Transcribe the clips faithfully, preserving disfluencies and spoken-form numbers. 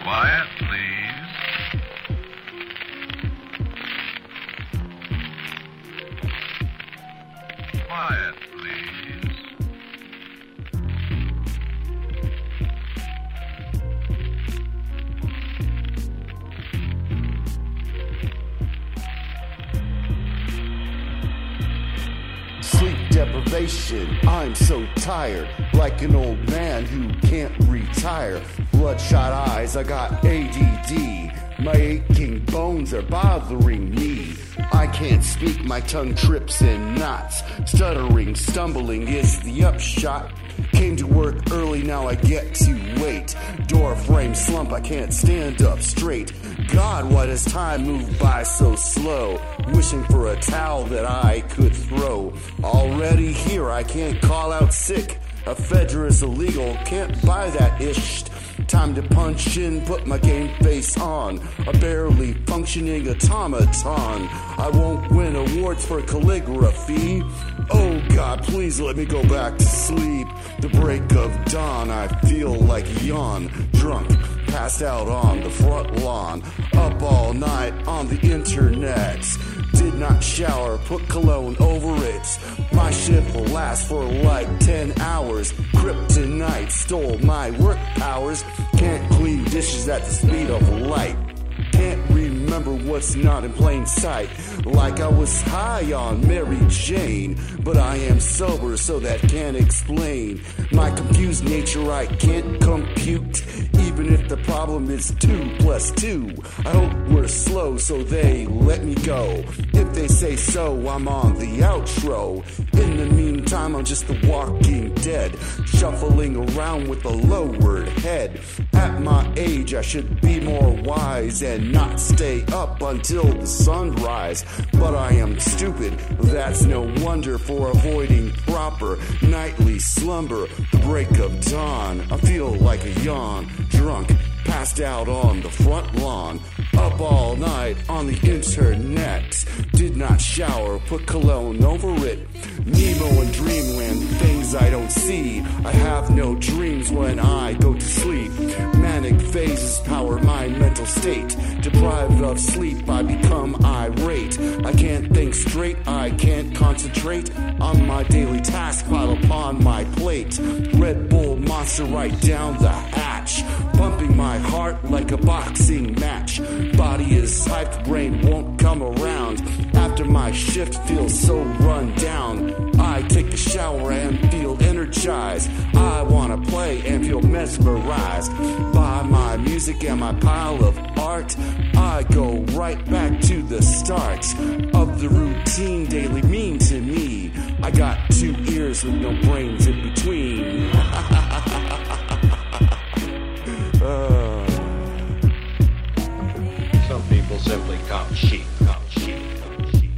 Quiet, please. Quiet, please. Sleep deprivation, I'm so tired, like an old man who can't retire. Bloodshot eyes, I got A D D. My aching bones are bothering me. I can't speak, my tongue trips in knots. Stuttering, stumbling is the upshot. Came to work early, now I get to wait. Door frame slump, I can't stand up straight. God, why does time move by so slow? Wishing for a towel that I could throw. Already here, I can't call out sick. Ephedra is illegal, can't buy that ish. Time to punch in, put my game face on. A barely functioning automaton. I won't win awards for calligraphy. Oh God, please let me go back to sleep. The break of dawn, I feel like a yawn. Drunk, passed out on the front lawn. Up all night on the internet. Did not shower, put cologne over it. My shift will last for like ten hours. Kryptonite stole my work powers. Can't clean dishes at the speed of light. Can't remember what's not in plain sight. Like I was high on Mary Jane, but I am sober, so that can't explain my confused nature. I can't compute, even if the problem is two plus two. I hope we're slow, so they let me go. If they say so, I'm on the outro. In the meantime, I'm just the walking dead, shuffling around with a lowered head. At my age, I should be more wise and not stay up until the sunrise. But I am stupid, that's no wonder, for avoiding proper nightly slumber. The break of dawn, I feel like a yawn. Drunk, passed out on the front lawn. Up all night on the internet. Did not shower, put cologne over it. Nemo in dreamland, things I don't see. I have no dreams when I go to sleep. Manic phases power my mental state. Deprived of sleep, I become irate. I can't think straight, I can't concentrate on my daily task piled upon my plate. Red Bull Monster right down the hatch, pumping my heart like a boxing match. Body is hyped, brain won't come around. After my shift feels so run down, I take a shower and feel energized. I wanna play and feel mesmerized by my music and my pile of art. I go right back to the start of the routine daily mean to me. I got two ears with no brains in between. uh. Some people simply come sheep, come sheep, come sheep.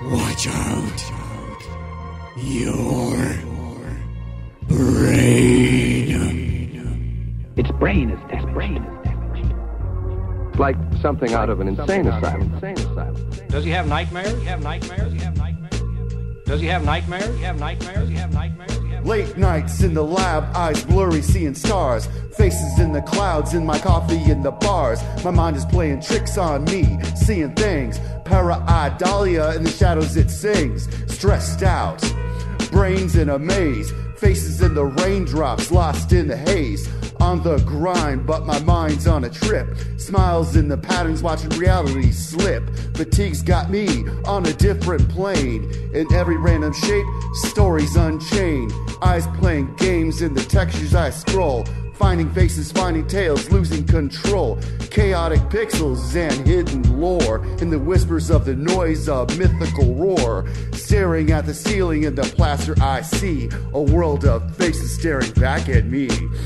Watch out. Your brain. Its brain is damaged. Brain is damaged. Like something out of an insane asylum. Insane asylum. Does he have nightmares? You have nightmares? You have nightmares? Does he have nightmares? You have nightmares? You have nightmares? Late nights in the lab, eyes blurry, seeing stars. Faces in the clouds, in my coffee in the bars. My mind is playing tricks on me, seeing things. Pareidolia in the shadows it sings. Stressed out, brains in a maze. Faces in the raindrops, lost in the haze. On the grind, but my mind's on a trip. Smiles in the patterns, watching reality slip. Fatigue's got me on a different plane. In every random shape, stories unchained. Eyes playing games in the textures I scroll. Finding faces, finding tales, losing control. Chaotic pixels and hidden lore. In the whispers of the noise of mythical roar. Staring at the ceiling in the plaster I see. A world of faces staring back at me.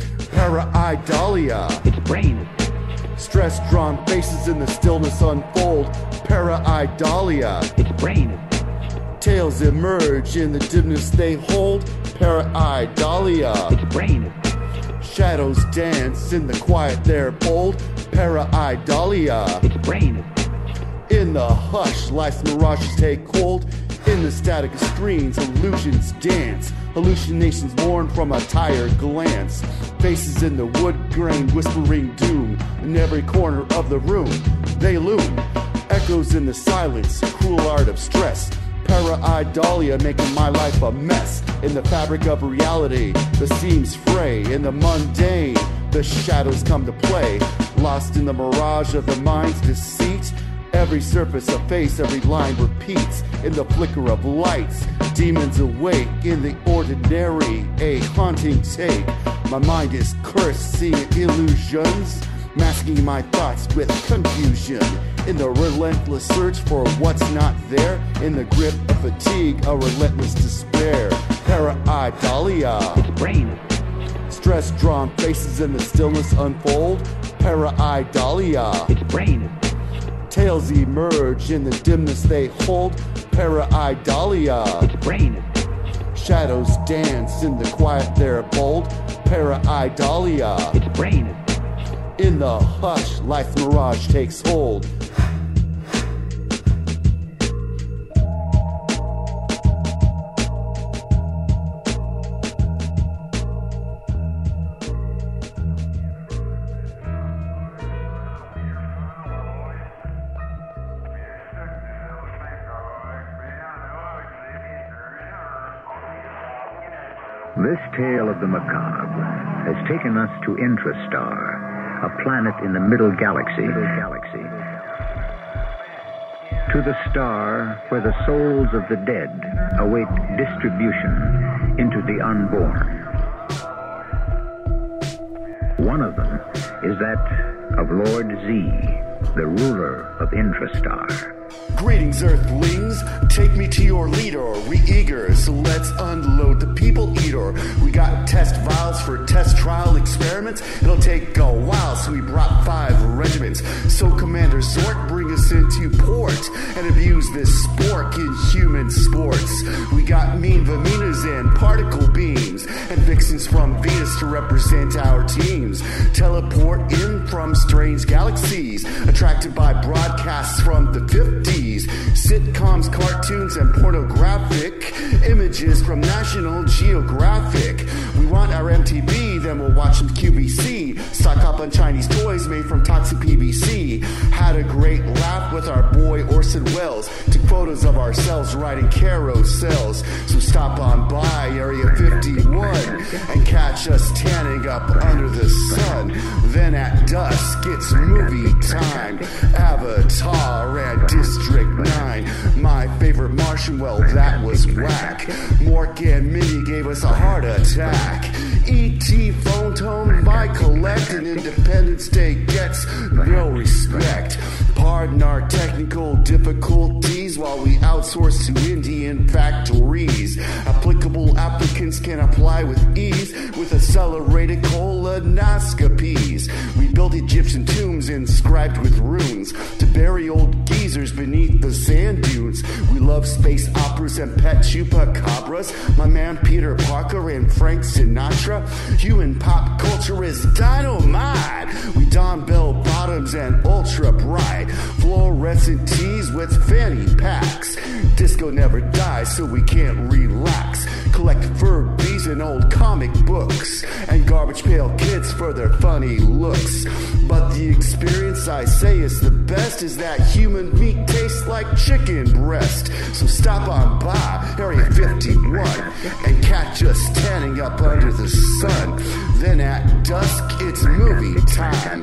Pareidolia. Its brain. Stress-drawn faces in the stillness unfold. Pareidolia. Its brain. Tales emerge in the dimness they hold. Pareidolia. Its brain. Shadows dance in the quiet they're bold. Pareidolia. Its brain. In the hush, life's mirages take hold. In the static of screens, illusions dance. Hallucinations born from a tired glance. Faces in the wood grain whispering doom. In every corner of the room, they loom. Echoes in the silence, cruel art of stress. Pareidolia making my life a mess. In the fabric of reality, the seams fray. In the mundane, the shadows come to play. Lost in the mirage of the mind's deceit. Every surface a face, every line repeats. In the flicker of lights, demons awake. In the ordinary, a haunting take. My mind is cursed, seeing illusions. Masking my thoughts with confusion. In the relentless search for what's not there. In the grip of fatigue, a relentless despair. Pareidolia. Brain. Stress-drawn faces in the stillness unfold. Pareidolia. Its brain. Tales emerge in the dimness they hold. Pareidolia. Its brain. Shadows dance in the quiet they're bold. Pareidolia. Its brain. In the hush, life's mirage takes hold. This tale of the macabre has taken us to Intrastar, a planet in the middle galaxy. Middle galaxy. To the star where the souls of the dead await distribution into the unborn. One of them is that of Lord Z, the ruler of Intrastar. Greetings, Earthlings. Take me to your leader. We eager, so let's unload the people eater. We got test vials for test trial experiments. It'll take a while, so we brought five regiments. So Commander Zort, bring us into port and abuse this spork in human sports. We got mean Vaminas and particle beams and vixens from Venus to represent our teams. Teleport in from strange galaxies, attracted by broadcasts from the fifties. Sitcoms, cartoons, and pornographic images from National Geographic. We want our M T V, then we'll watch some Q V C. Stock up on Chinese toys made from toxic P V C. Had a great laugh with our boy Orson Welles. Took photos of ourselves riding carousels. So stop on by Area fifty-one and catch us tanning up under the sun. Then at dusk, it's movie time. Avatar and District nine. My favorite Martian, well, that was whack. Mork and Minnie gave us a heart attack. E T phone tone by collect, and Independence Day gets no respect. Pardon our technical difficulties while we outsource to Indian factories. Applicable applicants can apply with ease with accelerated colonoscopies. We built Egyptian tombs inscribed with runes to bury old geese geezers beneath the sand dunes. We love space operas and pet chupacabras. My man Peter Parker and Frank Sinatra. Human pop culture is dynamite. We don bell bottoms and ultra bright fluorescent tees with fanny packs. Disco never dies, so we can't relax. Collect Furbies and old comic books, and garbage pail kids for their funny looks. But the experience I say is the best is that human meat tastes like chicken breast. So stop on by Area fifty-one and catch us standing up under the sun. Then at dusk it's movie time.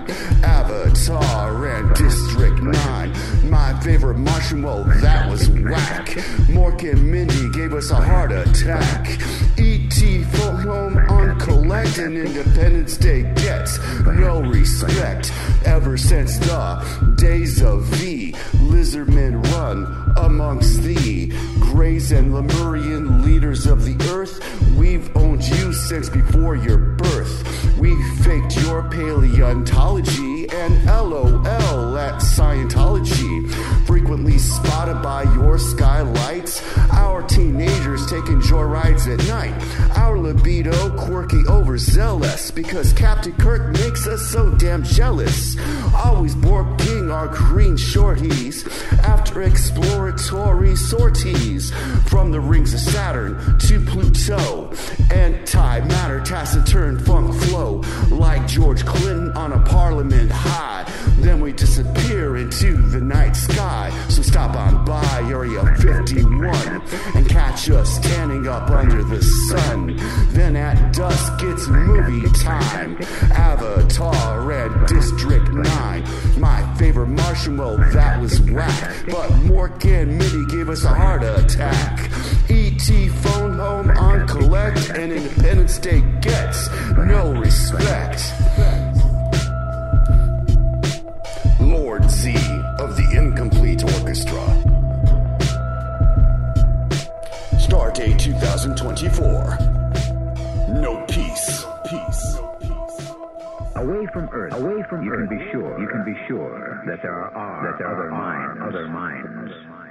Avatar and District nine. My favorite Martian, well, that was whack. Mork and Mindy gave us a heart attack. E T phone home on collect, and Independence Day gets no respect. Ever since the days of V, lizardmen run amongst thee. Greys and Lemurian leaders of the earth, we've owned you since before your birth. We faked your paleontology and LOL at Scientology. Frequently spotted by your skylights, our teenagers taking joyrides at night. Our libido quirky overzealous because Captain Kirk makes us so damn jealous. Always borking our green shorties after exploratory sorties from the rings of Saturn to Pluto. Antimatter, taciturn funk flow like George Clinton on a parliament high. Then we disappear into the night sky. So stop on by Area fifty-one and catch us standing up under the sun. Then at dusk it's movie time. Avatar and District nine. My favorite Martian, well, that was whack. But Mork and Mindy gave us a heart attack. E T phone home on collect, and Independence Day gets no respect. Lord Z of the Incomplete Orchestra. Stardate two thousand twenty-four. No peace. Peace. Away from Earth, away from you Earth, can be sure, you can be sure that there are, that there are other minds, other minds.